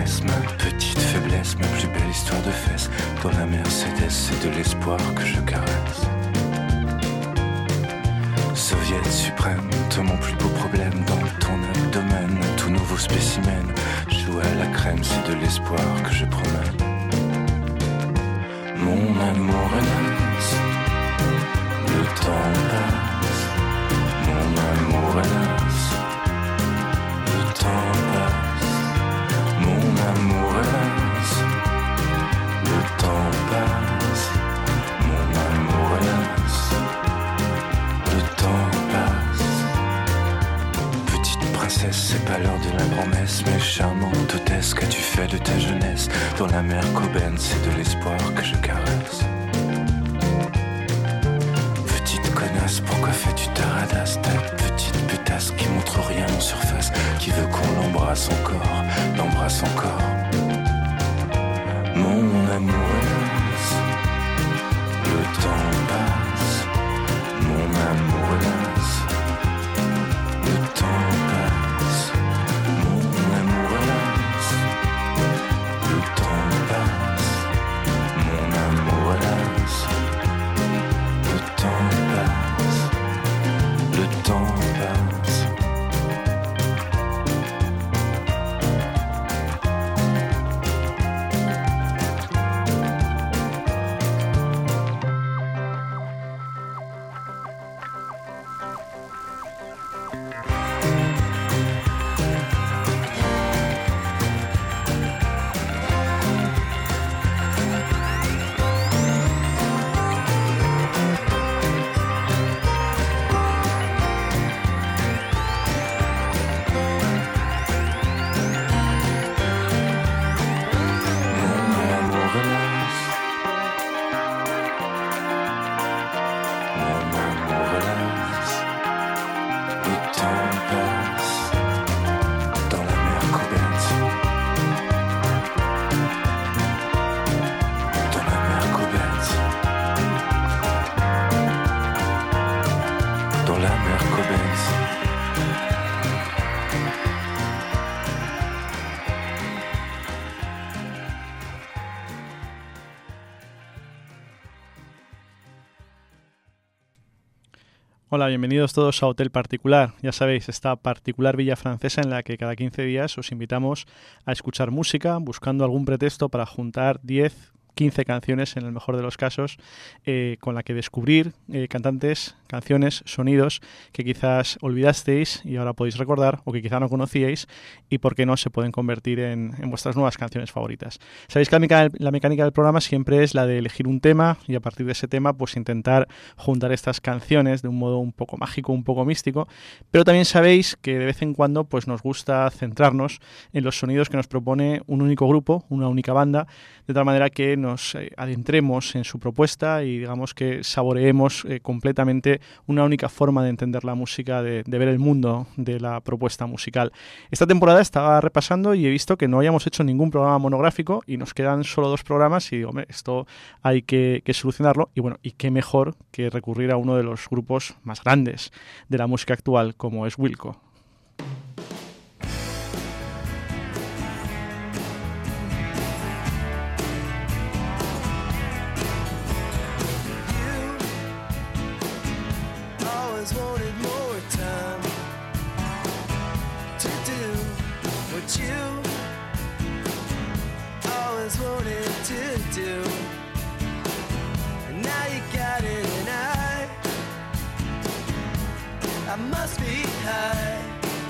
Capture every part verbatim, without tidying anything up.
promesse, ma petite faiblesse, ma plus belle histoire de fesses. Dans la Mercedes, c'est de l'espoir que je caresse. Soviet suprême, de mon plus beau problème dans ton abdomen, tout nouveau spécimen. Joue à la crème, c'est de l'espoir que je promène. Mon amour hélas, le temps passe. Mon amour hélas, le temps passe. Mon amour hélas, le temps passe. Mon amour hélas, le temps passe. Petite princesse, c'est pas l'heure de la grand-messe, mais charmante hôtesse, qu'as-tu fait de ta jeunesse? Dans la mer Coben, c'est de l'espoir que je caresse. Petite connasse, pourquoi fais-tu ta radasse? Ta petite putasse qui montre rien en surface, qui veut qu'on l'embrasse encore, l'embrasse encore. Mon amour hélas, le temps passe. Mon amour hélas, le temps passe. Mon amour hélas, le temps passe. Mon amour hélas, le temps passe. Le temps passe. Hola, bienvenidos todos a Hotel Particular. Ya sabéis, esta particular villa francesa en la que cada quince días os invitamos a escuchar música buscando algún pretexto para juntar diez, quince canciones en el mejor de los casos, eh, con la que descubrir eh, cantantes, canciones, sonidos que quizás olvidasteis y ahora podéis recordar o que quizá no conocíais y por qué no se pueden convertir en, en vuestras nuevas canciones favoritas. Sabéis que la mecánica, la mecánica del programa siempre es la de elegir un tema y a partir de ese tema pues intentar juntar estas canciones de un modo un poco mágico, un poco místico, pero también sabéis que de vez en cuando pues nos gusta centrarnos en los sonidos que nos propone un único grupo, una única banda, de tal manera que nos eh, adentremos en su propuesta y digamos que saboreemos eh, completamente una única forma de entender la música, de, de ver el mundo de la propuesta musical. Esta temporada estaba repasando y he visto que no hayamos hecho ningún programa monográfico y nos quedan solo dos programas y digo, hombre, esto hay que, que solucionarlo y bueno, y qué mejor que recurrir a uno de los grupos más grandes de la música actual como es Wilco. I must be high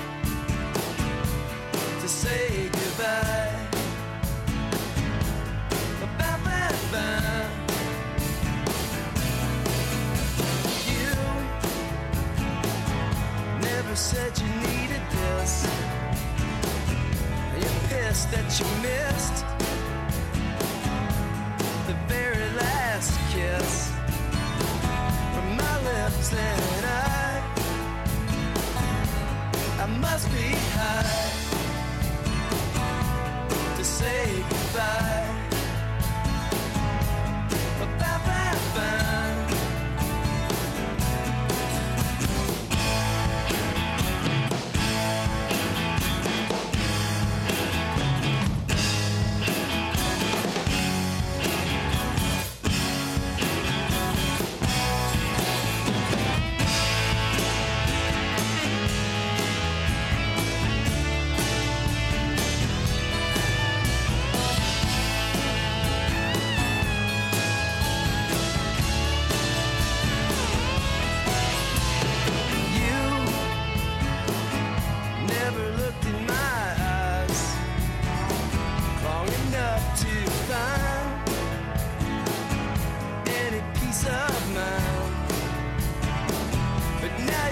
to say goodbye. Ba, ba, ba. You never said you needed this. You're pissed that you missed the very last kiss from my lips, and I I must be high to say goodbye. Ba, ba, ba.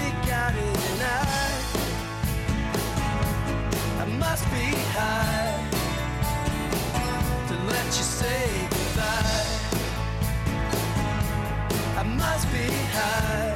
got it tonight. I must be high to let you say goodbye. I must be high.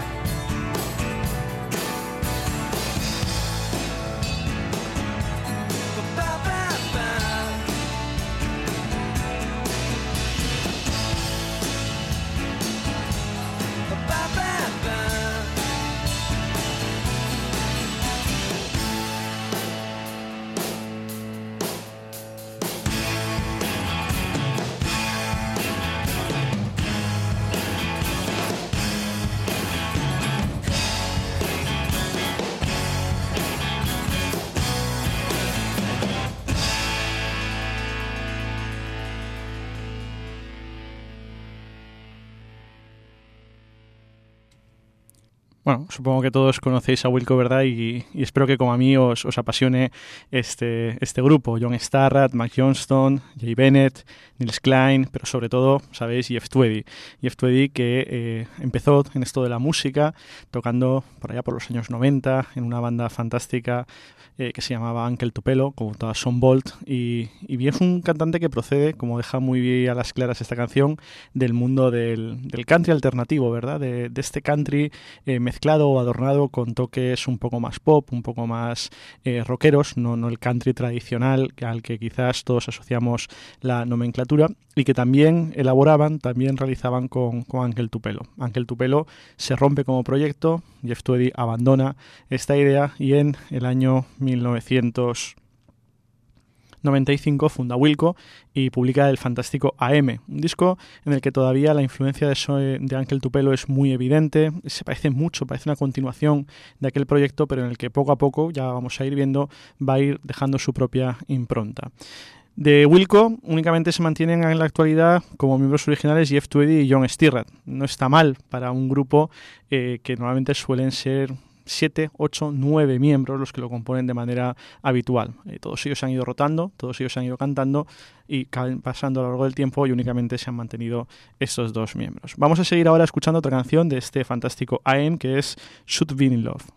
Bueno, supongo que todos conocéis a Wilco, ¿verdad? Y, y espero que como a mí os, os apasione este, este grupo. John Starrett, Mac Johnston, Jay Bennett, Nils Klein, pero sobre todo, sabéis, Jeff Tweedy. Jeff Tweedy que eh, empezó en esto de la música tocando por allá por los años noventa en una banda fantástica eh, que se llamaba Uncle Tupelo, como toda Son Bolt, y, y es un cantante que procede, como deja muy bien a las claras esta canción, del mundo del, del country alternativo, ¿verdad? De, de este country eh, mezclado o adornado con toques un poco más pop, un poco más eh, rockeros, no, no el country tradicional al que quizás todos asociamos la nomenclatura, y que también elaboraban, también realizaban con, con Uncle Tupelo. Uncle Tupelo se rompe como proyecto, Jeff Tweedy abandona esta idea y en el año mil novecientos noventa y cinco funda Wilco y publica el fantástico A M, un disco en el que todavía la influencia de, so de Uncle Tupelo es muy evidente, se parece mucho, parece una continuación de aquel proyecto, pero en el que poco a poco, ya vamos a ir viendo, va a ir dejando su propia impronta. De Wilco únicamente se mantienen en la actualidad como miembros originales Jeff Tweedy y John Stirratt. No está mal para un grupo eh, que normalmente suelen ser siete, ocho, nueve miembros los que lo componen de manera habitual. Eh, todos ellos se han ido rotando, todos ellos se han ido cantando y pasando a lo largo del tiempo y únicamente se han mantenido estos dos miembros. Vamos a seguir ahora escuchando otra canción de este fantástico A M que es Should Be in Love.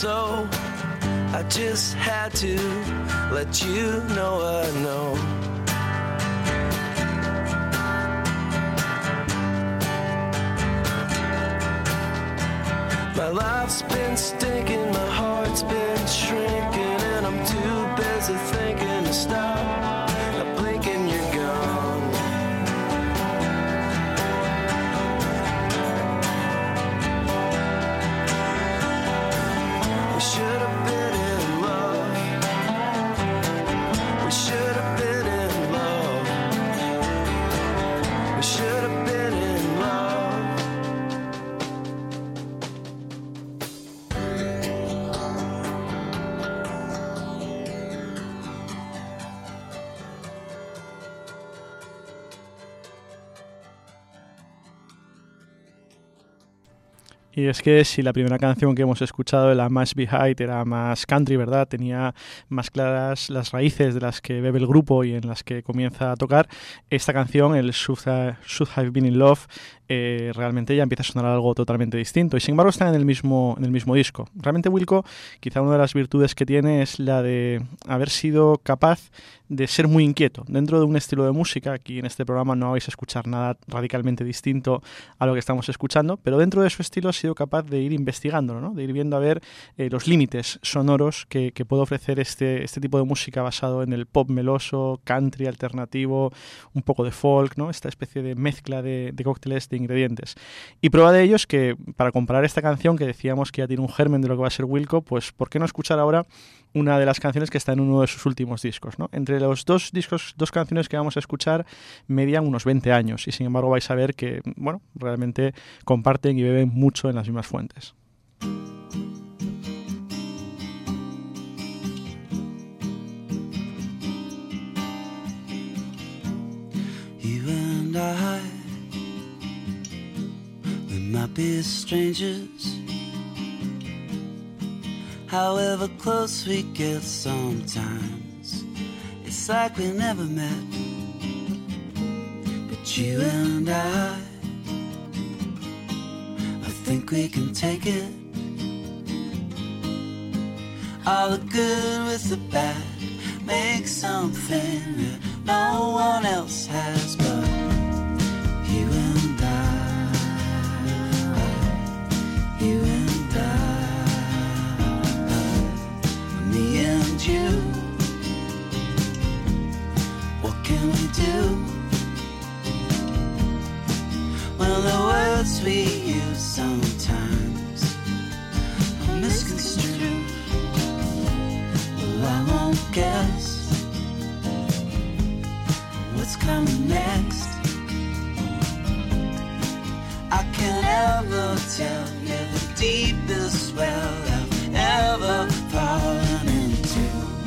so I just had to let you know I know. My life's been stinking, my heart's been shrinking, and I'm too busy thinking to stop. I blink and you're gone. We should have been in love. We should have been in love. We should have been in love. Y es que si la primera canción que hemos escuchado, la Must Be High, era más country, ¿verdad? Tenía más claras las raíces de las que bebe el grupo y en las que comienza a tocar. Esta canción, el Should Have, Should Have Been in Love, eh, realmente ya empieza a sonar algo totalmente distinto. Y sin embargo están en el mismo, en el mismo disco. Realmente Wilco, quizá una de las virtudes que tiene es la de haber sido capaz de ser muy inquieto dentro de un estilo de música. Aquí en este programa no vais a escuchar nada radicalmente distinto a lo que estamos escuchando, pero dentro de su estilo ha sido capaz de ir investigándolo, ¿no? De ir viendo a ver eh, los límites sonoros que, que puede ofrecer este, este tipo de música basado en el pop meloso, country alternativo, un poco de folk, ¿no? Esta especie de mezcla de, de cócteles de ingredientes. Y prueba de ello es que, para comparar esta canción, que decíamos que ya tiene un germen de lo que va a ser Wilco, pues ¿por qué no escuchar ahora una de las canciones que está en uno de sus últimos discos, ¿no? Entre los dos discos, dos canciones que vamos a escuchar median unos veinte años y sin embargo vais a ver que, bueno, realmente comparten y beben mucho en las mismas fuentes. You and I, we might be strangers. However close we get sometimes, it's like we never met. But you and I, I think we can take it. All the good with the bad, make something that no one else has but you and I, you and I. Me and you, what can we do when the words we use sometimes are misconstrued? Well, I won't guess what's coming next. I can't ever tell you the deepest well I've ever fallen into.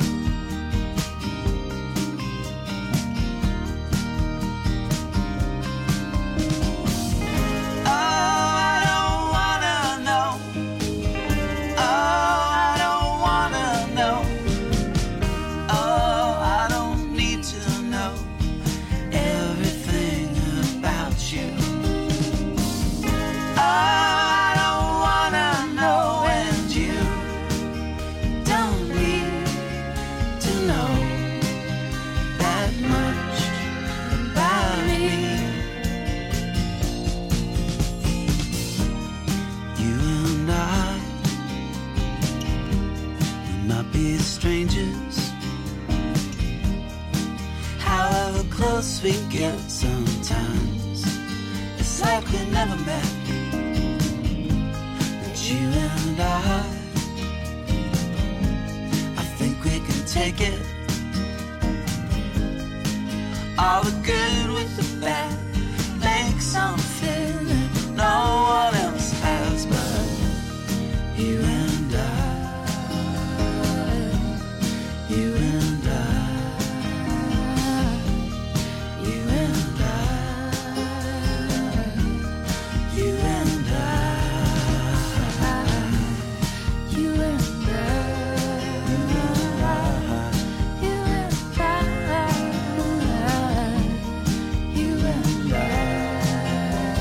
Oh, I don't wanna know. Oh, I don't wanna know. Oh, I don't need to know everything about you. Oh, strangers, however close we get sometimes, it's like we never met. But you and I, I think we can take it. All the good with the bad, make something that no one else has but you and I. You and I, you and I, you and I, you and I, you and I, you and I.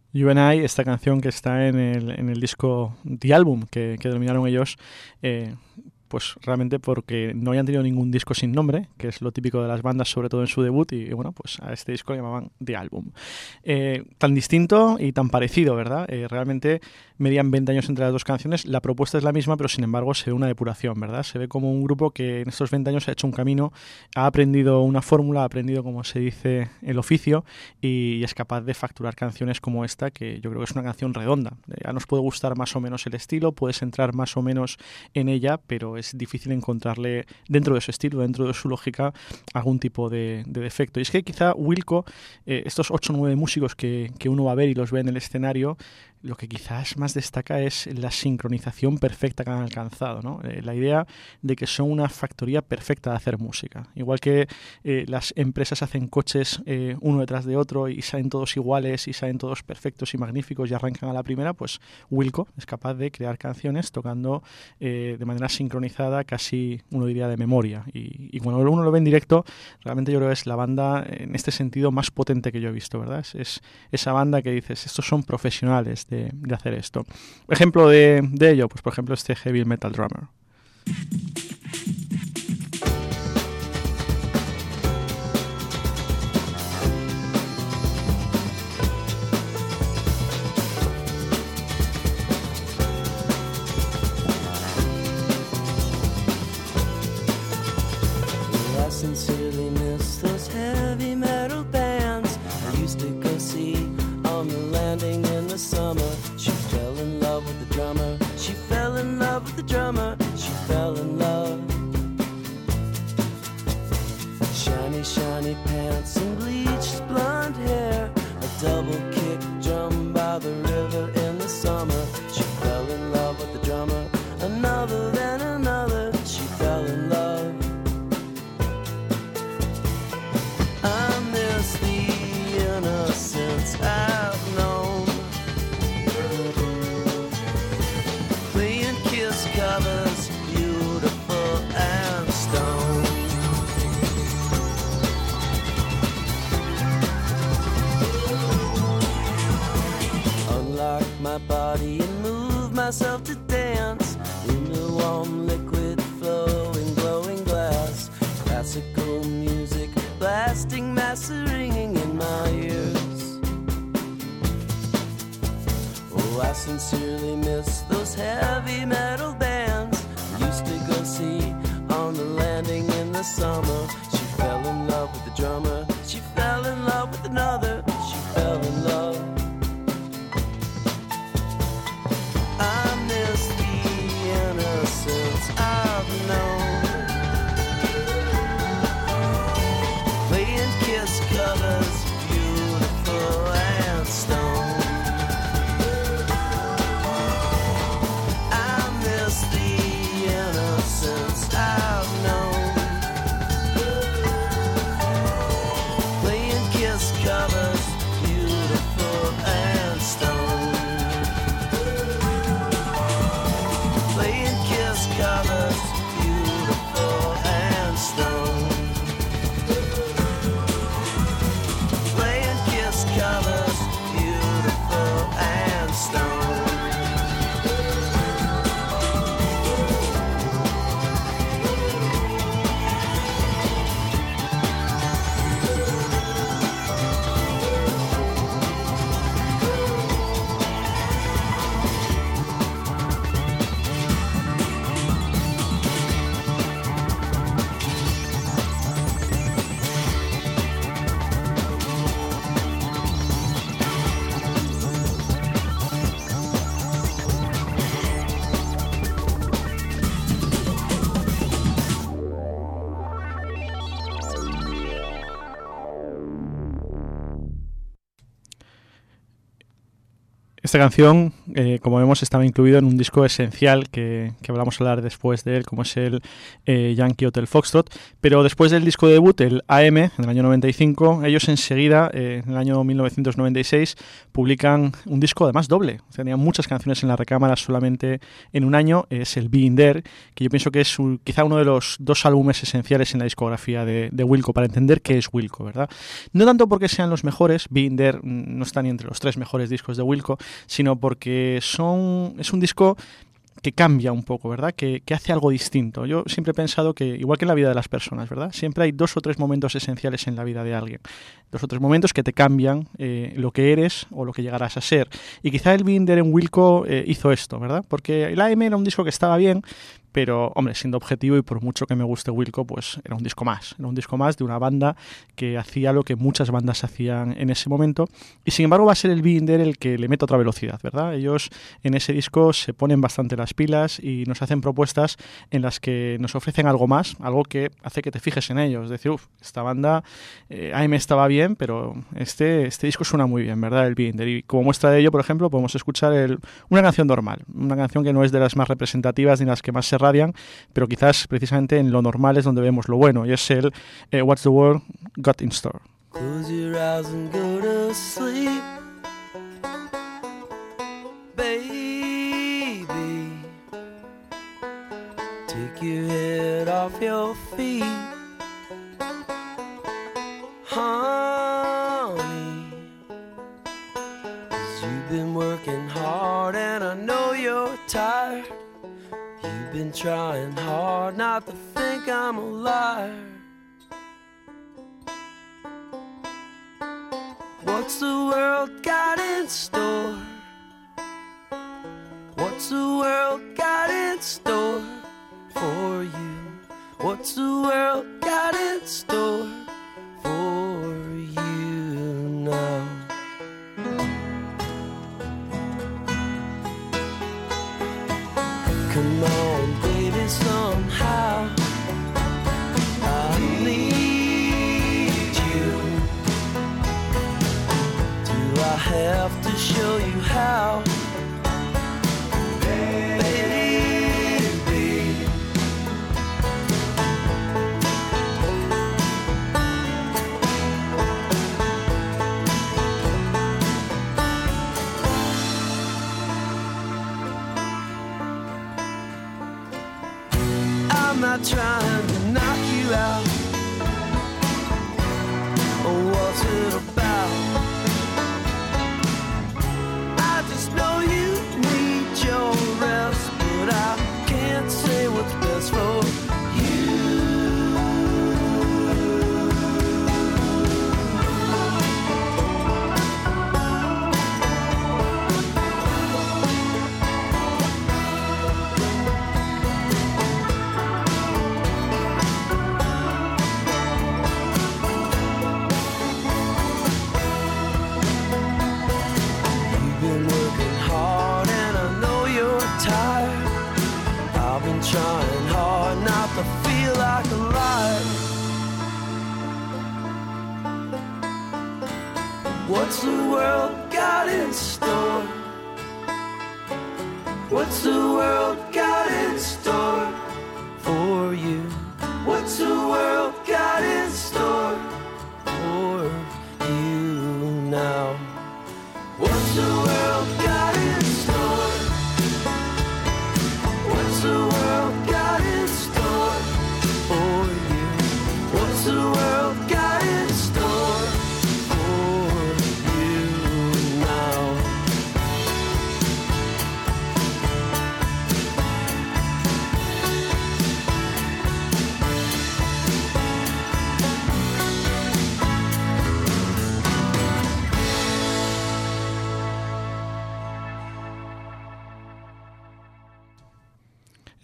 You and I, esta canción que está en el, en el disco The Album, que, que denominaron ellos, eh, pues realmente porque no habían tenido ningún disco sin nombre, que es lo típico de las bandas, sobre todo en su debut, y, y bueno, pues a este disco le llamaban The Album. Eh, tan distinto y tan parecido, ¿verdad? Eh, realmente medían veinte años entre las dos canciones, la propuesta es la misma, pero sin embargo se ve una depuración, ¿verdad? Se ve como un grupo que en estos veinte años ha hecho un camino, ha aprendido una fórmula, ha aprendido, como se dice, el oficio, y, y es capaz de facturar canciones como esta, que yo creo que es una canción redonda. Ya nos puede gustar más o menos el estilo, puedes entrar más o menos en ella, pero es difícil encontrarle dentro de su estilo, dentro de su lógica, algún tipo de, de defecto. Y es que quizá Wilco, eh, estos ocho o nueve músicos que, que uno va a ver y los ve en el escenario, lo que quizás más destaca es la sincronización perfecta que han alcanzado, ¿no? Eh, la idea de que son una factoría perfecta de hacer música. Igual que eh, las empresas hacen coches eh, uno detrás de otro y salen todos iguales y salen todos perfectos y magníficos y arrancan a la primera, pues Wilco es capaz de crear canciones tocando eh, de manera sincronizada, casi uno diría de memoria. Y, y cuando uno lo ve en directo, realmente yo creo que es la banda en este sentido más potente que yo he visto, ¿verdad? Es, es esa banda que dices, estos son profesionales de, de hacer esto. Ejemplo de, de ello, pues por ejemplo este Heavy Metal Drummer. I sincerely miss those heavy metal bands I used to go see on the landing in the summer. She fell in love with the drummer. She fell in love with the drummer. She fell in love. Shiny, shiny pants and bleached blonde hair. A double kick drum by the river in the summer. She fell in love with the drummer. Another, then another. She fell in love. I miss the innocence I've known, playing Kiss covers, beautiful and stone. Unlock my body and move myself to dance in the warm liquid flowing glowing glass. Classical music blasting, mass ringing in my ears. Oh, I sincerely miss those heavy metal bands I used to go see on the landing in the summer. She fell in love with the drummer. She fell in love with another. She fell in love. I miss Esta canción, eh, como vemos, estaba incluido en un disco esencial que, que hablamos a hablar después de él, como es el eh, Yankee Hotel Foxtrot, pero después del disco de debut, el A M, en el año noventa y cinco, ellos enseguida, eh, en el año mil novecientos noventa y seis, publican un disco además doble. Tenían muchas canciones en la recámara solamente en un año, es el Being There, que yo pienso que es un, quizá uno de los dos álbumes esenciales en la discografía de, de Wilco, para entender qué es Wilco, ¿verdad? No tanto porque sean los mejores, Being There no está ni entre los tres mejores discos de Wilco, sino porque son es un disco que cambia un poco, ¿verdad? Que, que hace algo distinto. Yo siempre he pensado que, igual que en la vida de las personas, ¿verdad? Siempre hay dos o tres momentos esenciales en la vida de alguien. Dos o tres momentos que te cambian eh, lo que eres o lo que llegarás a ser. Y quizá el Being There en Wilco eh, hizo esto, ¿verdad? Porque el A M era un disco que estaba bien, pero, hombre, siendo objetivo y por mucho que me guste Wilco, pues era un disco más. Era un disco más de una banda que hacía lo que muchas bandas hacían en ese momento. Y, sin embargo, va a ser el Being There el que le mete otra velocidad, ¿verdad? Ellos en ese disco se ponen bastante las pilas y nos hacen propuestas en las que nos ofrecen algo más, algo que hace que te fijes en ellos. Es decir, uff, esta banda, eh, A M estaba bien, pero este, este disco suena muy bien, ¿verdad? El Being There. Y como muestra de ello, por ejemplo, podemos escuchar el, una canción normal, una canción que no es de las más representativas ni las que más se radian, pero quizás precisamente en lo normal es donde vemos lo bueno, y es el eh, What's the World Got in Store. Close your eyes and go to sleep, baby. Take your head off your feet, honey, 'cause you've been working hard and I know you're tired. You've been trying hard not to think I'm a liar. What's the world got in store? What's the world got in store for you? What's the world got in store for you now? Come on, baby, somehow I need you. Do I have to show you how? I'm not trying to knock you out. Oh, what's it about? I just know you need your rest, but I can't say what's best for you. Trying hard not to feel like a liar. What's the world got in store? What's the world got in store for you? What's the world got in store for you now? What's the world got in store? What's the world got in store for you? What's the world got in store for you now?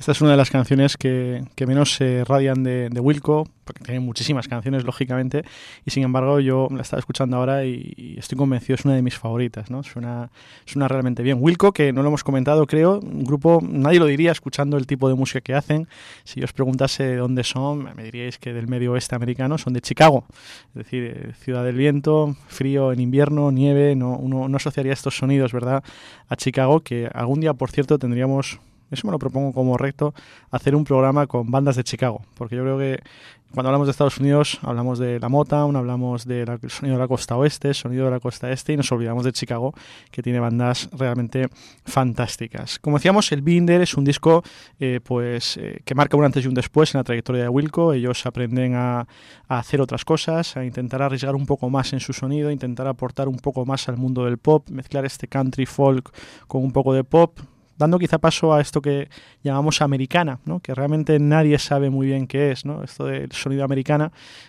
Esta es una de las canciones que, que menos se radian de, de Wilco, porque tiene muchísimas canciones, lógicamente, y sin embargo yo la estaba escuchando ahora y, y estoy convencido, es una de mis favoritas, ¿no? Suena, suena realmente bien. Wilco, que no lo hemos comentado, creo, un grupo, nadie lo diría escuchando el tipo de música que hacen. Si yo os preguntase de dónde son, me diríais que del medio oeste americano, son de Chicago, es decir, ciudad del viento, frío en invierno, nieve, no, uno no asociaría estos sonidos, ¿verdad?, a Chicago, que algún día, por cierto, tendríamos... Eso me lo propongo como recto, hacer un programa con bandas de Chicago, porque yo creo que cuando hablamos de Estados Unidos hablamos de la Motown, hablamos del sonido de la costa oeste, sonido de la costa este, y nos olvidamos de Chicago, que tiene bandas realmente fantásticas. Como decíamos, el Being There es un disco eh, pues eh, que marca un antes y un después en la trayectoria de Wilco. Ellos aprenden a, a hacer otras cosas, a intentar arriesgar un poco más en su sonido, intentar aportar un poco más al mundo del pop, mezclar este country folk con un poco de pop, dando quizá paso a esto que llamamos americana, ¿no?, que realmente nadie sabe muy bien qué es, ¿no?, esto del sonido americana.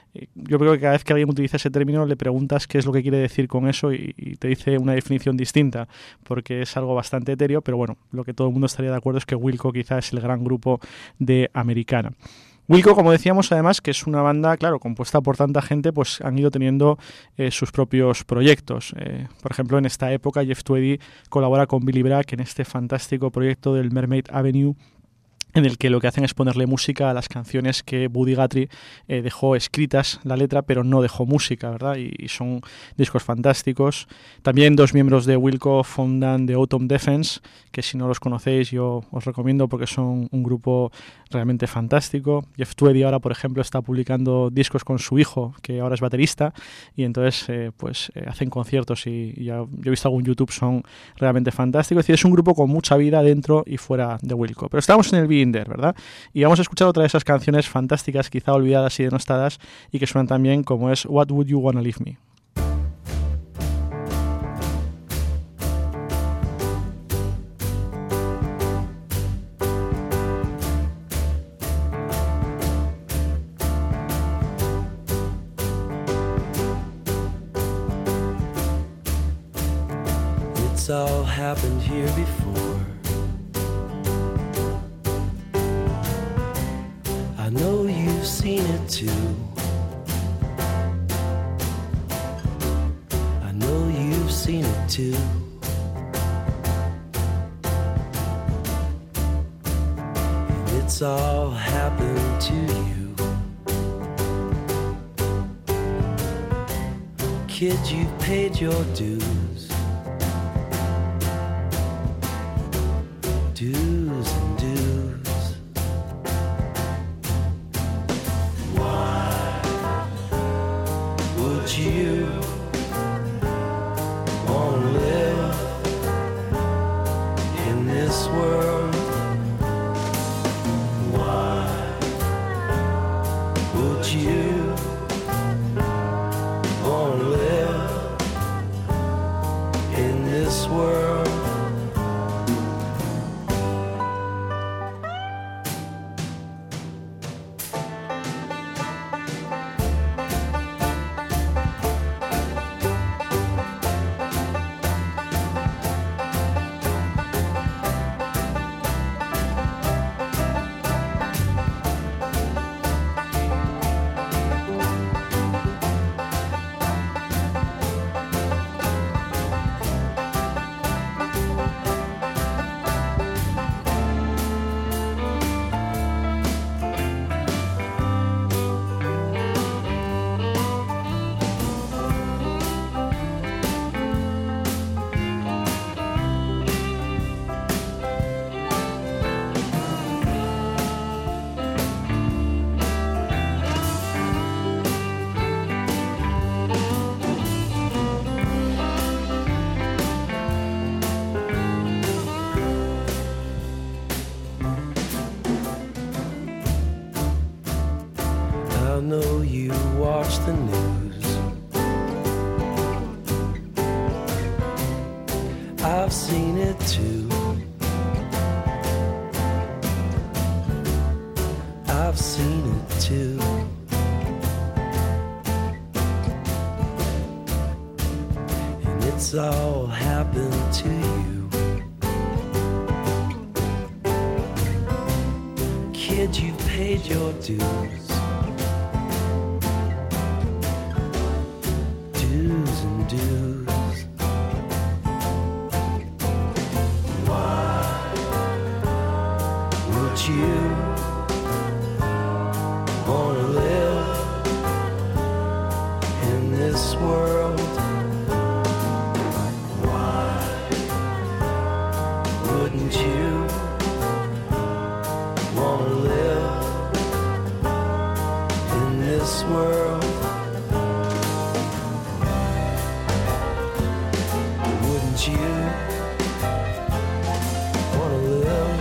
Yo creo que cada vez que alguien utiliza ese término le preguntas qué es lo que quiere decir con eso y, y te dice una definición distinta, porque es algo bastante etéreo, pero bueno, lo que todo el mundo estaría de acuerdo es que Wilco quizá es el gran grupo de americana. Wilco, como decíamos, además, que es una banda, claro, compuesta por tanta gente, pues han ido teniendo eh, sus propios proyectos. Eh, por ejemplo, en esta época, Jeff Tweedy colabora con Billy Bragg en este fantástico proyecto del Mermaid Avenue, en el que lo que hacen es ponerle música a las canciones que Buddy Guthrie eh, dejó escritas, la letra, pero no dejó música, ¿verdad? Y, y son discos fantásticos. También dos miembros de Wilco fundan The Autumn Defense, que si no los conocéis yo os recomiendo porque son un grupo realmente fantástico. Jeff Tweedy ahora, por ejemplo, está publicando discos con su hijo, que ahora es baterista, y entonces eh, pues eh, hacen conciertos y, y ya, yo he visto algún YouTube, son realmente fantásticos. Es decir, es un grupo con mucha vida dentro y fuera de Wilco. Pero estamos en el Being There, ¿verdad? Y vamos a escuchar otra de esas canciones fantásticas, quizá olvidadas y denostadas, y que suenan también, como es What Would You Wanna Leave Me? It's all happened here before. I know you've seen it too. I know you've seen it too. And it's all happened to you. Kid, you've paid your dues. Dues and dues. Why would you want to live in this world? Why would you want to live in this world? I know you watch the news. I've seen it too. I've seen it too. And it's all happened to you. that you've paid your dues. Dues and dues. Why would you wanna live in this world? Why wouldn't you wanna live in this world? Wouldn't you wanna live?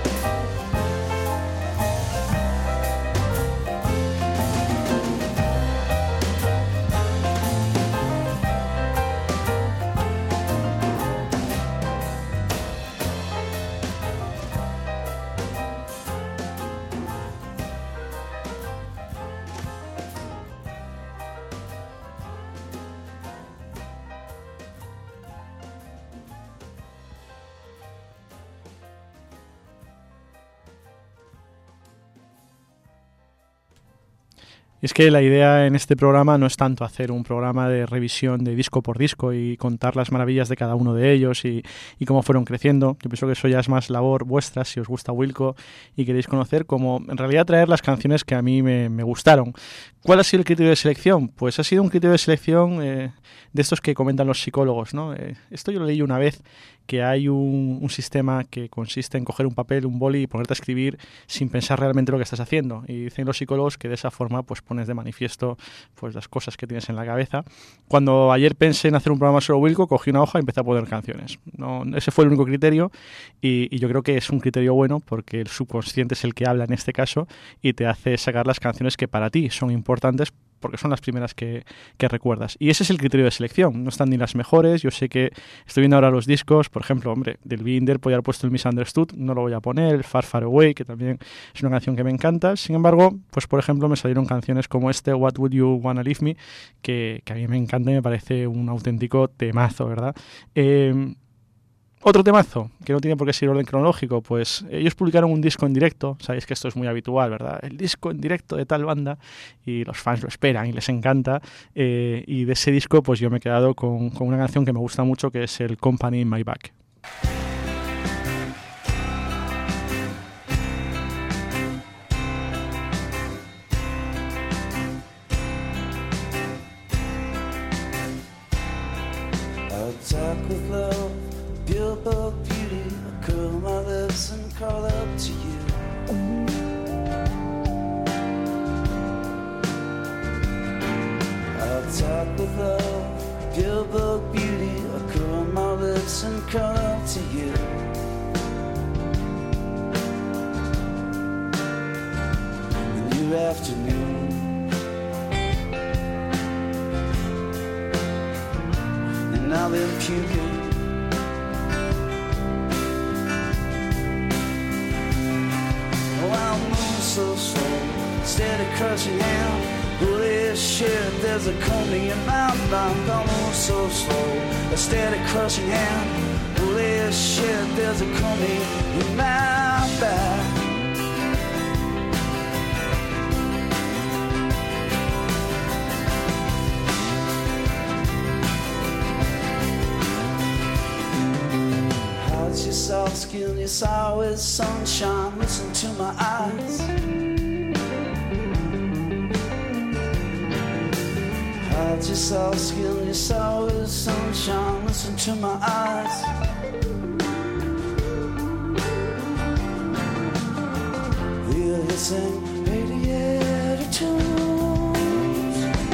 Y es que la idea en este programa no es tanto hacer un programa de revisión de disco por disco y contar las maravillas de cada uno de ellos y, y cómo fueron creciendo. Yo pienso que eso ya es más labor vuestra, si os gusta Wilco y queréis conocer, como en realidad traer las canciones que a mí me, me gustaron. ¿Cuál ha sido el criterio de selección? Pues ha sido un criterio de selección eh, de estos que comentan los psicólogos, ¿no? Eh, esto yo lo leí una vez, que hay un, un sistema que consiste en coger un papel, un boli y ponerte a escribir sin pensar realmente lo que estás haciendo. Y dicen los psicólogos que de esa forma pues pones de manifiesto pues las cosas que tienes en la cabeza. Cuando ayer pensé en hacer un programa sobre Wilco, cogí una hoja y empecé a poner canciones. No, ese fue el único criterio y, y yo creo que es un criterio bueno porque el subconsciente es el que habla en este caso y te hace sacar las canciones que para ti son importantes porque son las primeras que, que recuerdas. Y ese es el criterio de selección. No están ni las mejores. Yo sé que estoy viendo ahora los discos, por ejemplo, hombre, del Binder podría haber puesto el Misunderstood, no lo voy a poner, el Far Far Away, que también es una canción que me encanta. Sin embargo, pues por ejemplo, me salieron canciones como este, What Would You Wanna Leave Me, que, que a mí me encanta y me parece un auténtico temazo, ¿verdad? Eh... Otro temazo, que no tiene por qué ser orden cronológico, pues ellos publicaron un disco en directo, sabéis que esto es muy habitual, ¿verdad? El disco en directo de tal banda, y los fans lo esperan y les encanta, eh, y de ese disco pues yo me he quedado con, con una canción que me gusta mucho, que es el Company in My Back. Billboard beauty, I curl my lips and crawl up to you. I'll talk with love, Billboard beauty, I curl my lips and crawl up to you. In your afternoon, and I've been puking. So slow, instead of crushing down, holy shit, there's a company in my mind. I'm moving so slow, instead of crushing down, holy shit, there's a company in my back. How's your soft skin, your sour as sunshine, listen to my eyes. How's your soft skin, your sour as sunshine, listen to my eyes. We'll listen radiator tunes.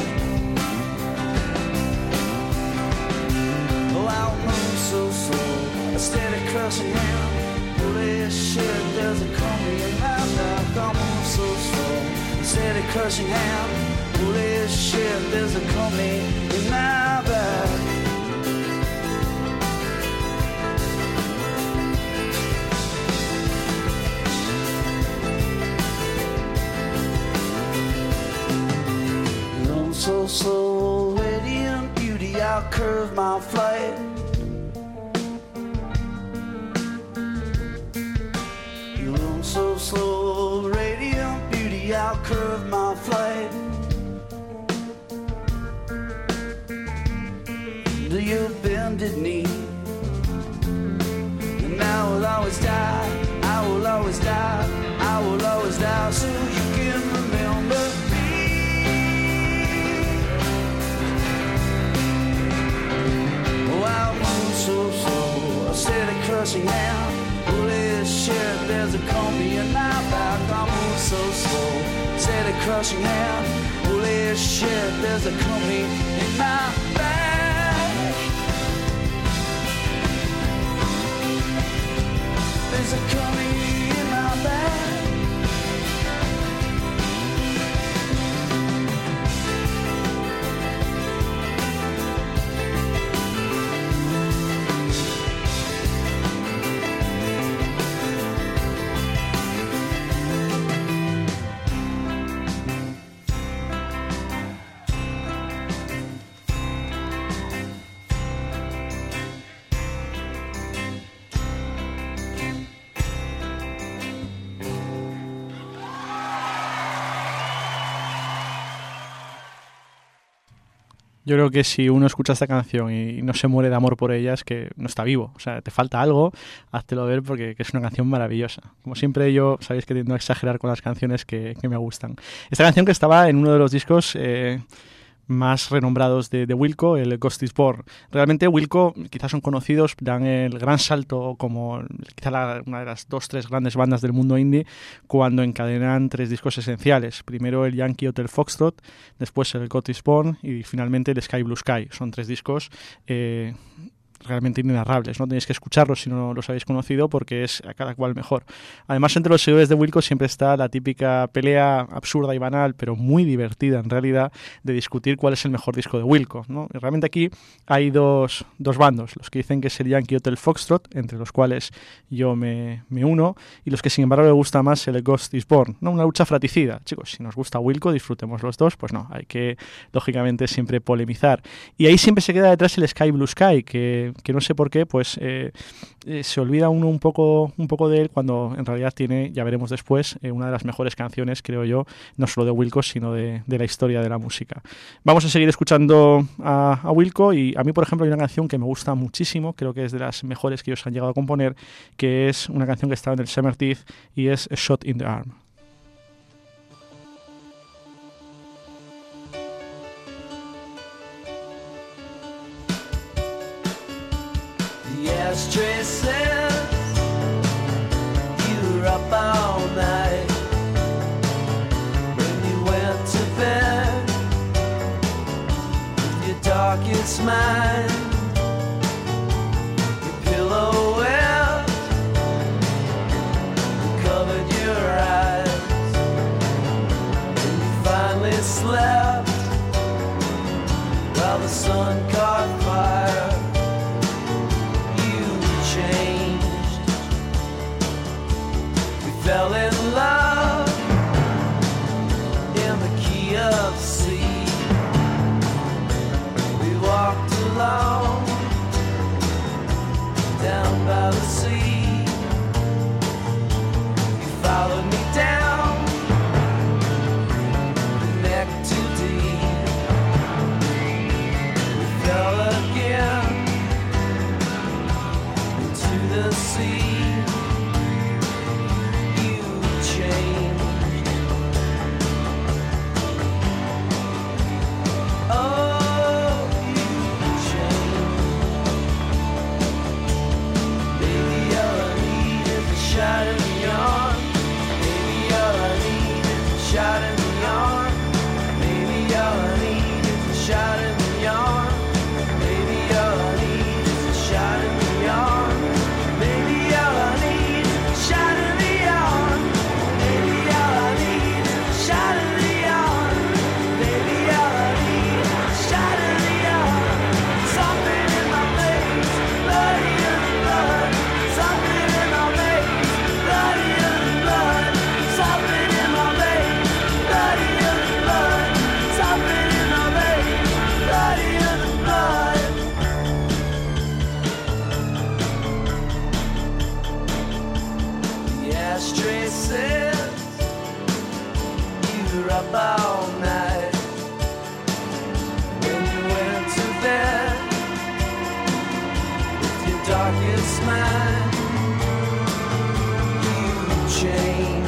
Oh, I'll move so slow, a steady crushing hand. Holy shit, there's a company in my life. I'll move so slow, a steady crushing hand. Holy shit, there's a company in my back. You're so slow, radiant beauty, I'll curve my flight. You're so slow, radiant see I'll curve my flight to your bended knee. And I will always die, I will always die, I will always die, so you can remember me. Oh, I'll move so slow, steady crushing now. Holy shit, there's a company in my back. I'll move so slow, steady crushing now. Holy shit, there's a company in my back. There's a company in my back. Yo creo que si uno escucha esta canción y no se muere de amor por ella es que no está vivo. O sea, te falta algo, háztelo ver porque que es una canción maravillosa. Como siempre yo, sabéis que tiendo a exagerar con las canciones que, que me gustan. Esta canción que estaba en uno de los discos eh, más renombrados de, de Wilco, el Ghost is Born. Realmente Wilco quizás son conocidos, dan el gran salto como quizás la, una de las dos, tres grandes bandas del mundo indie cuando encadenan tres discos esenciales. Primero el Yankee Hotel Foxtrot, después el Ghost is Born y finalmente el Sky Blue Sky. Son tres discos eh, realmente inenarrables, no tenéis que escucharlos si no los habéis conocido porque es a cada cual mejor. Además, entre los seguidores de Wilco siempre está la típica pelea absurda y banal, pero muy divertida en realidad, de discutir cuál es el mejor disco de Wilco, ¿no? Y realmente aquí hay dos, dos bandos, los que dicen que es el Yankee Hotel Foxtrot, entre los cuales yo me, me uno, y los que sin embargo le gusta más el Ghost is Born, ¿no? Una lucha fratricida. Chicos, si nos gusta Wilco, disfrutemos los dos, pues no, hay que lógicamente siempre polemizar. Y ahí siempre se queda detrás el Sky Blue Sky, que que no sé por qué, pues eh, eh, se olvida uno un poco, un poco de él cuando en realidad tiene, ya veremos después, eh, una de las mejores canciones, creo yo, no solo de Wilco, sino de, de la historia de la música. Vamos a seguir escuchando a, a Wilco y a mí, por ejemplo, hay una canción que me gusta muchísimo, creo que es de las mejores que ellos han llegado a componer, que es una canción que está en el Summer Teeth y es A Shot in the Arm. The ashtray says you were up all night when you went to bed with your darkest mind, your pillow wet, you covered your eyes, and you finally slept while the sun caught fire. Change. up all night. When you went to bed with your darkest mind, you changed.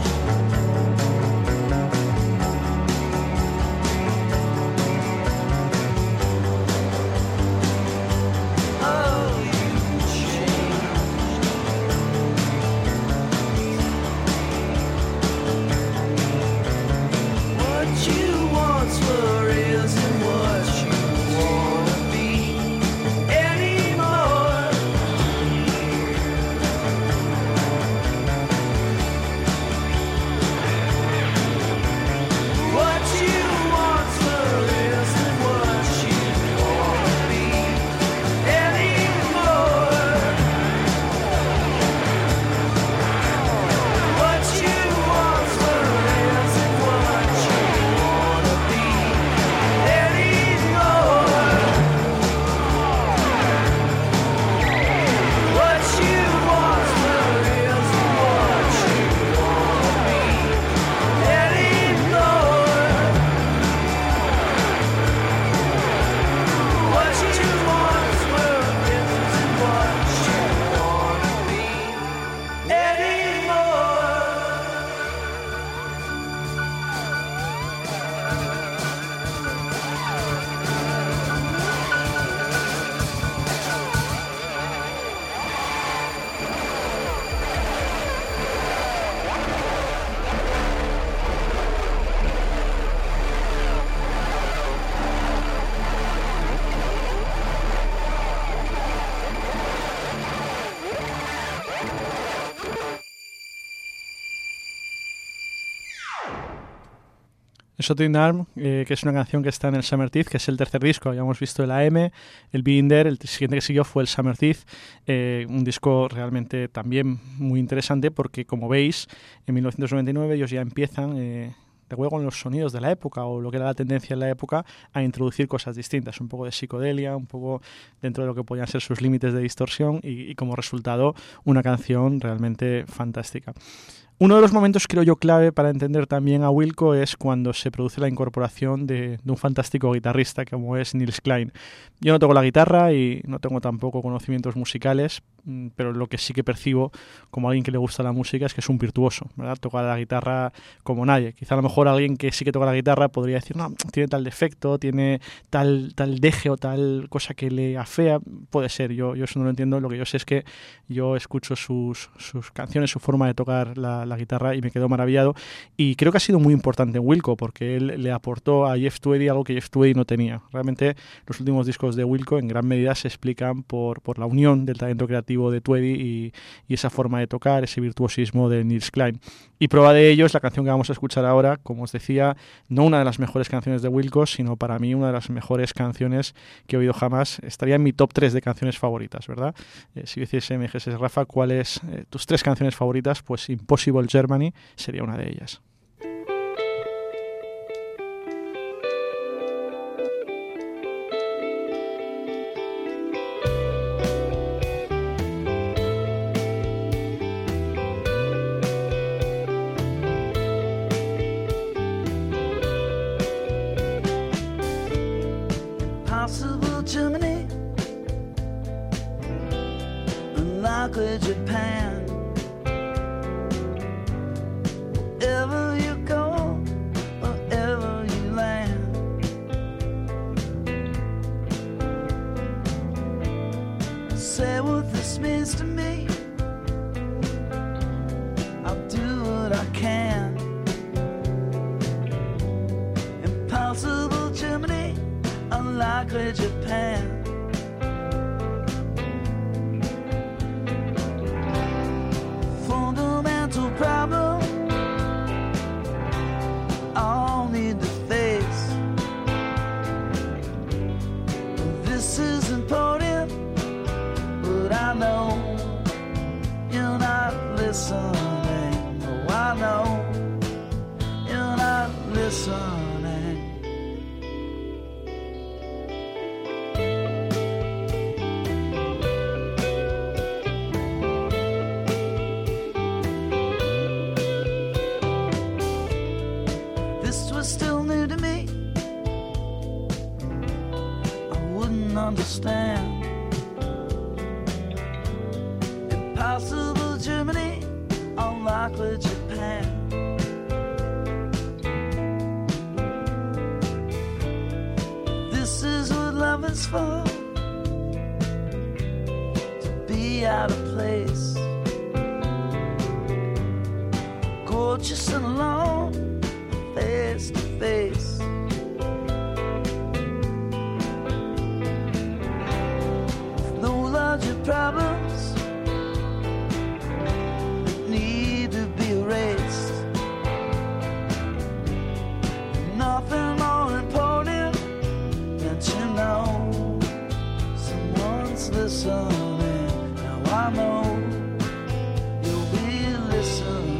Shot in the Arm, eh, que es una canción que está en el Summer Teeth, que es el tercer disco. Habíamos visto el A M, el Be In There, el siguiente que siguió fue el Summer Teeth, eh, un disco realmente también muy interesante porque, como veis, en mil novecientos noventa y nueve ellos ya empiezan, eh, de acuerdo con los sonidos de la época o lo que era la tendencia en la época, a introducir cosas distintas, un poco de psicodelia, un poco dentro de lo que podían ser sus límites de distorsión y, y como resultado una canción realmente fantástica. Uno de los momentos, creo yo, clave para entender también a Wilco es cuando se produce la incorporación de, de un fantástico guitarrista como es Nils Klein. Yo no toco la guitarra y no tengo tampoco conocimientos musicales, pero lo que sí que percibo como alguien que le gusta la música es que es un virtuoso, ¿verdad? Toca la guitarra como nadie. Quizá a lo mejor alguien que sí que toca la guitarra podría decir, no, tiene tal defecto, tiene tal, tal deje o tal cosa que le afea. Puede ser, yo, yo eso no lo entiendo. Lo que yo sé es que yo escucho sus, sus canciones, su forma de tocar la, la guitarra y me quedo maravillado. Y creo que ha sido muy importante en Wilco porque él le aportó a Jeff Tweedy algo que Jeff Tweedy no tenía. Realmente los últimos discos de Wilco en gran medida se explican por, por la unión del talento creativo de Tweedy y, y esa forma de tocar, ese virtuosismo de Nils Klein. Y prueba de ello es la canción que vamos a escuchar ahora, como os decía, no una de las mejores canciones de Wilco, sino para mí una de las mejores canciones que he oído jamás. Estaría en mi top tres de canciones favoritas, ¿verdad? Eh, si hiciese, me dijese, Rafa, ¿cuáles eh, tus tres canciones favoritas? Pues Impossible Germany sería una de ellas. Germany, unlikely Japan. Wherever you go, wherever you land, say what this means to me. I'll do what I can. Impossible Germany, unlikely Japan. Fundamental problem, all need to face. This is important, but I know you're not listening. Oh, I know you're not listening. This understand. Impossible Germany, unlikely Japan. This is what love is for, to be out of place, gorgeous and alone, face to face. With no larger problems that need to be erased, nothing more important than to know someone's listening. Now I know you'll be listening.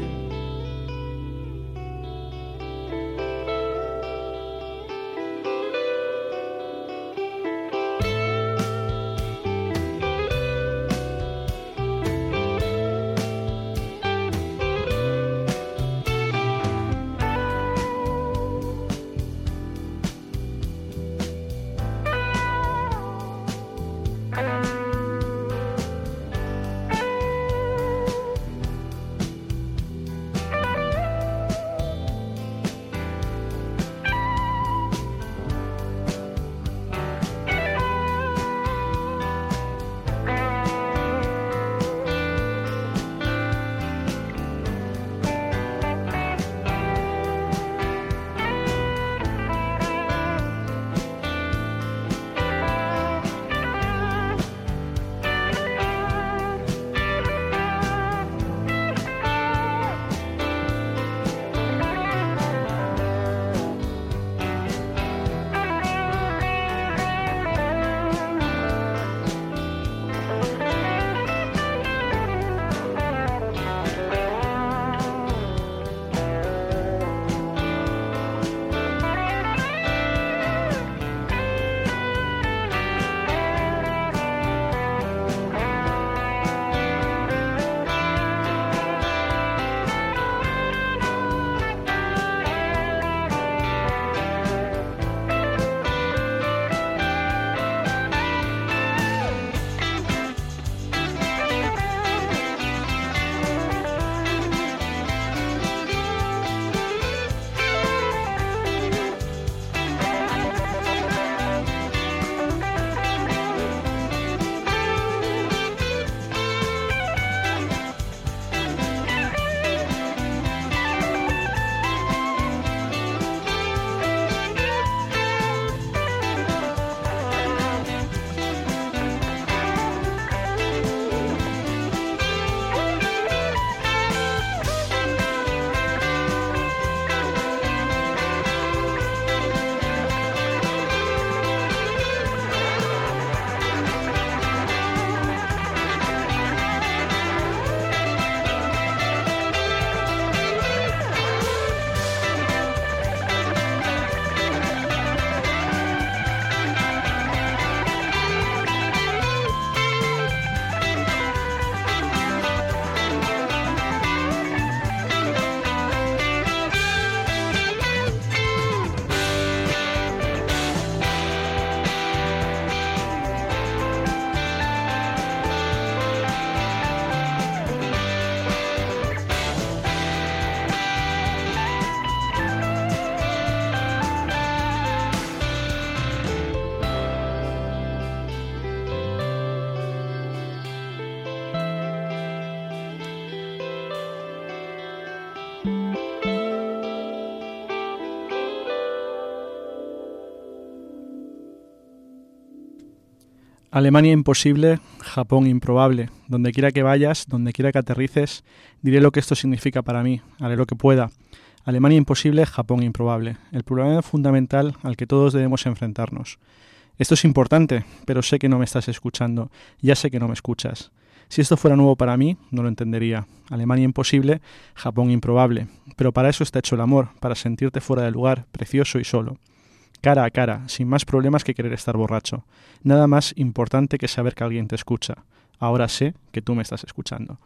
Alemania imposible, Japón improbable. Donde quiera que vayas, donde quiera que aterrices, diré lo que esto significa para mí, haré lo que pueda. Alemania imposible, Japón improbable. El problema fundamental al que todos debemos enfrentarnos. Esto es importante, pero sé que no me estás escuchando. Ya sé que no me escuchas. Si esto fuera nuevo para mí, no lo entendería. Alemania imposible, Japón improbable. Pero para eso está hecho el amor, para sentirte fuera de lugar, precioso y solo. Cara a cara, sin más problemas que querer estar borracho. Nada más importante que saber que alguien te escucha. Ahora sé que tú me estás escuchando.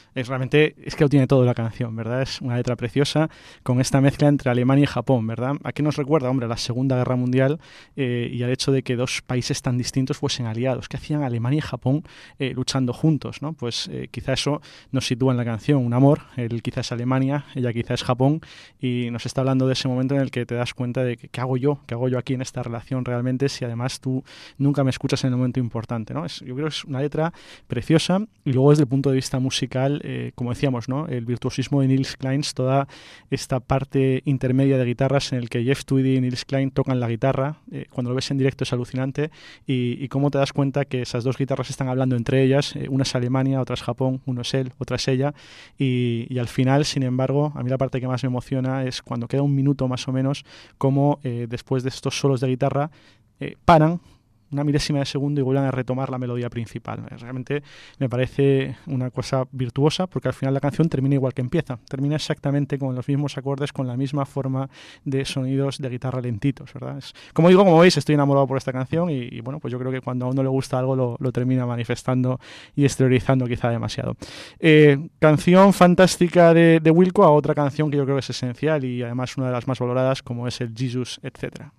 Es realmente, es que lo tiene todo la canción, ¿verdad? Es una letra preciosa con esta mezcla entre Alemania y Japón, ¿verdad? ¿A qué nos recuerda, hombre, la Segunda Guerra Mundial eh, y al hecho de que dos países tan distintos fuesen aliados? ¿Qué hacían Alemania y Japón eh, luchando juntos, ¿no? Pues eh, quizá eso nos sitúa en la canción, un amor, él quizá es Alemania, ella quizá es Japón, y nos está hablando de ese momento en el que te das cuenta de que, ¿qué hago yo? ¿Qué hago yo aquí en esta relación realmente si además tú nunca me escuchas en el momento importante, ¿no? Es, yo creo que es una letra preciosa, y luego desde el punto de vista musical, eh, como decíamos, ¿no? El virtuosismo de Nils Kleins, toda esta parte intermedia de guitarras en el que Jeff Tweedy y Nils Klein tocan la guitarra, eh, cuando lo ves en directo es alucinante, y, y cómo te das cuenta que esas dos guitarras están hablando entre ellas, eh, una es Alemania, otra es Japón, uno es él, otra es ella, y, y al final, sin embargo, a mí la parte que más me emociona es cuando queda un minuto más o menos, cómo eh, después de estos solos de guitarra eh, paran una milésima de segundo y vuelven a retomar la melodía principal. Realmente me parece una cosa virtuosa, porque al final la canción termina igual que empieza. Termina exactamente con los mismos acordes, con la misma forma de sonidos de guitarra lentitos, ¿verdad? Es, como digo, como veis, estoy enamorado por esta canción y, y bueno, pues yo creo que cuando a uno le gusta algo lo, lo termina manifestando y exteriorizando quizá demasiado. Eh, canción fantástica de, de Wilco a otra canción que yo creo que es esencial y además una de las más valoradas, como es el Jesus, etcétera.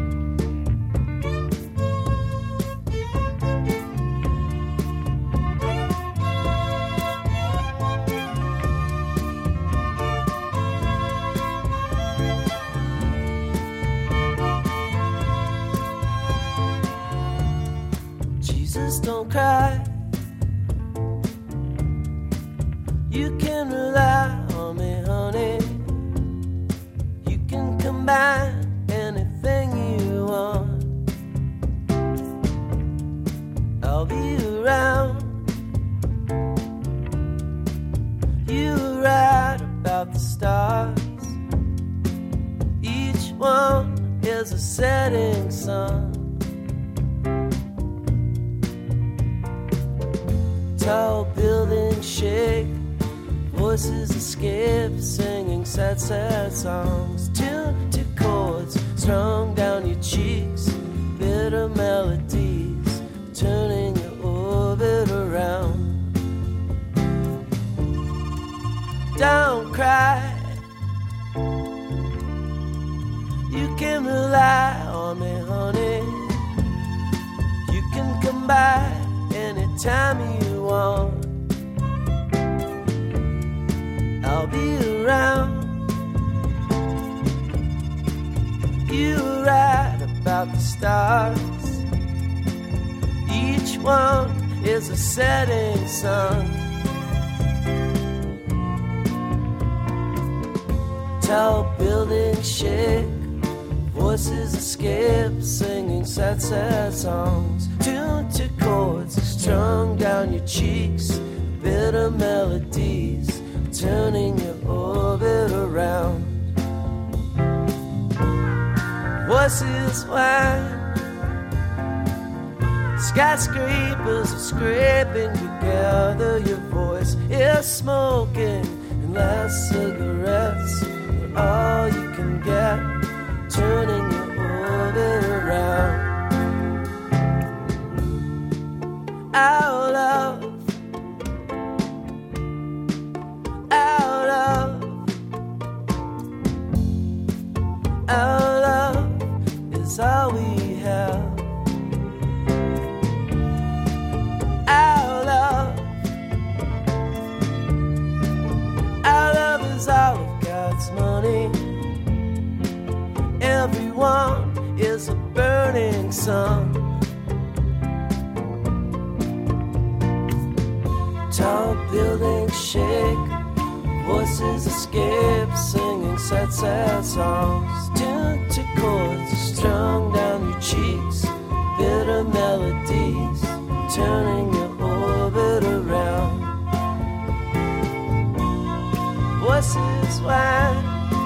Don't cry. You can rely on me, honey. You can combine anything you want. I'll be around. You were right about the stars. Each one is a setting sun. Tall buildings shake, voices escape, singing sad, sad songs, tuned to chords strung down your cheeks, bitter melodies turning your orbit around. Don't cry, you can rely on me, honey. You can come by anytime you want. I'll be around. You were right about the stars. Each one is a setting sun. Tall buildings shake, voices escape, singing sad, sad songs, tuned to chords strung down your cheeks, bitter melodies turning your orbit around. Voices whine, skyscrapers are scraping together. Your voice is smoking, and last cigarettes are all you can get, turning your orbit around. Our love, our love, our love is all we have. Our love, our love is all of God's money. Everyone is a burning sun. Tall buildings shake, voices escape, singing sad, sad songs, tuned to chords strung down your cheeks, bitter melodies turning your orbit around. Voices whine,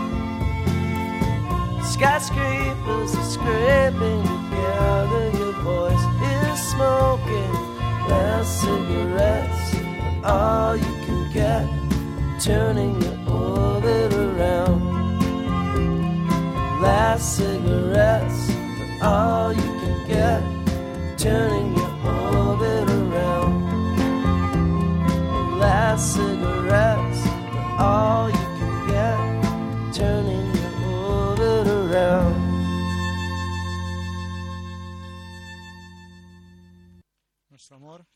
skyscrapers are scraping together. Your voice is smoking, last cigarettes are all you can get, turning your orbit around. Last cigarettes are all you can get, turning your orbit around. Last cigarettes.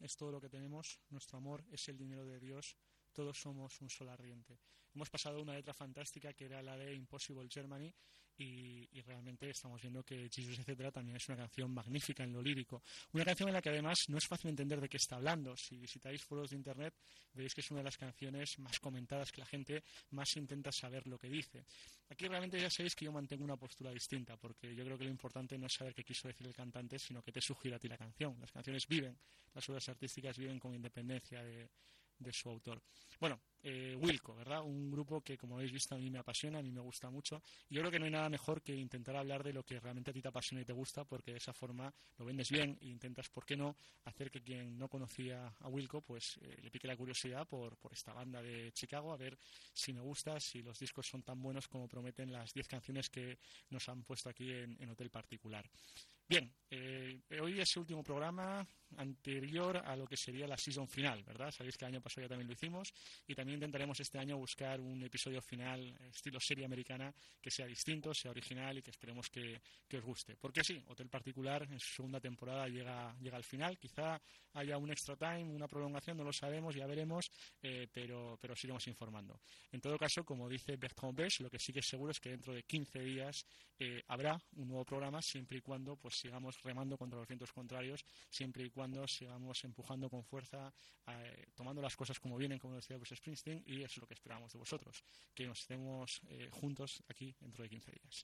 es todo lo que tenemos, nuestro amor es el dinero de Dios, todos somos un sol ardiente. Hemos pasado una letra fantástica que era la de Impossible Germany y, y realmente estamos viendo que Jesus etcétera también es una canción magnífica en lo lírico. Una canción en la que además no es fácil entender de qué está hablando. Si visitáis foros de internet veréis que es una de las canciones más comentadas, que la gente más intenta saber lo que dice. Aquí realmente ya sabéis que yo mantengo una postura distinta, porque yo creo que lo importante no es saber qué quiso decir el cantante, sino que te sugiere a ti la canción. Las canciones viven, las obras artísticas viven con independencia de de su autor. Bueno, eh, Wilco, ¿verdad? Un grupo que, como habéis visto, a mí me apasiona, a mí me gusta mucho. Y yo creo que no hay nada mejor que intentar hablar de lo que realmente a ti te apasiona y te gusta, porque de esa forma lo vendes bien e intentas, ¿por qué no?, hacer que quien no conocía a Wilco, pues eh, le pique la curiosidad por, por esta banda de Chicago, a ver si me gusta, si los discos son tan buenos como prometen las diez canciones que nos han puesto aquí en, en Hotel Particular. Bien, eh, hoy es el último programa anterior a lo que sería la season final, ¿verdad? Sabéis que el año pasado ya también lo hicimos y también intentaremos este año buscar un episodio final estilo serie americana que sea distinto, sea original y que esperemos que, que os guste. Porque sí, Hotel Particular en su segunda temporada llega, llega al final, quizá haya un extra time, una prolongación, no lo sabemos, ya veremos, eh, pero, pero os iremos informando. En todo caso, como dice Bertrand Bech, lo que sí que es seguro es que dentro de quince días eh, habrá un nuevo programa, siempre y cuando pues sigamos remando contra los vientos contrarios, siempre y cuando sigamos empujando con fuerza, eh, tomando las cosas como vienen, como decía Bruce Springsteen, y eso es lo que esperamos de vosotros, que nos estemos eh, juntos aquí dentro de quince días.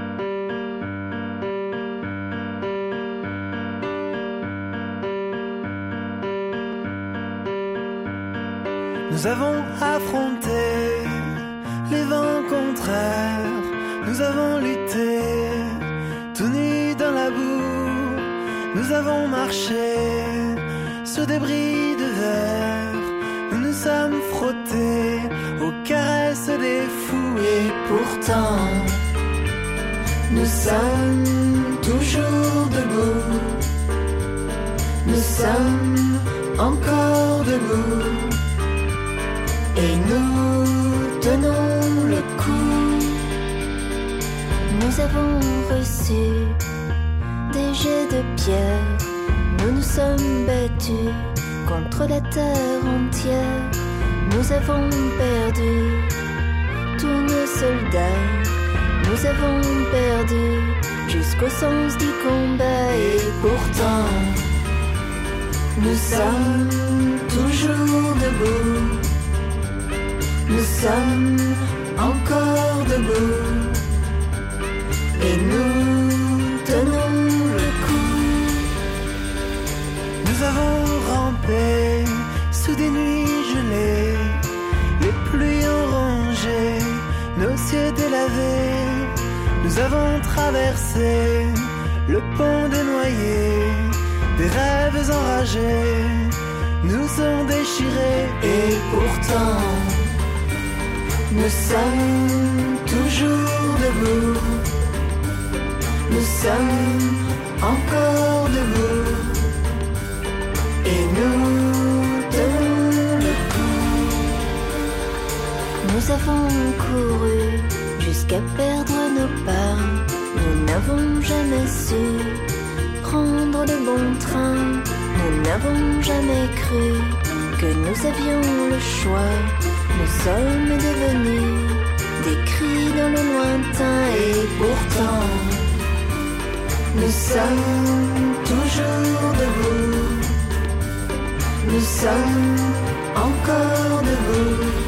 Nous avons affronté les vents contraires, nous avons lutté tout nus dans la boue, nous avons marché sur des bris de verre, nous nous sommes frottés aux caresses des fous et pourtant nous sommes toujours debout, nous sommes encore debout et nous tenons le coup. Nous avons reçu des jets de pierre, nous nous sommes battus contre la terre entière. Nous avons perdu tous nos soldats, nous avons perdu jusqu'au sens du combat et pourtant nous sommes toujours debout, nous sommes encore debout et nous tenons le coup. Nous avons rampé sous des nuits gelées, les pluies ont rongé nos cieux délavés. Nous avons traversé le pont des noyés, des rêves enragés nous ont déchirés et pourtant nous sommes toujours debout, nous sommes encore debout et nous tenons le coup. Nous avons couru jusqu'à perdre nos pas, nous n'avons jamais su prendre le bon train, nous n'avons jamais cru que nous avions le choix. Nous sommes devenus des cris dans le lointain et pourtant nous sommes toujours debout, nous sommes encore debout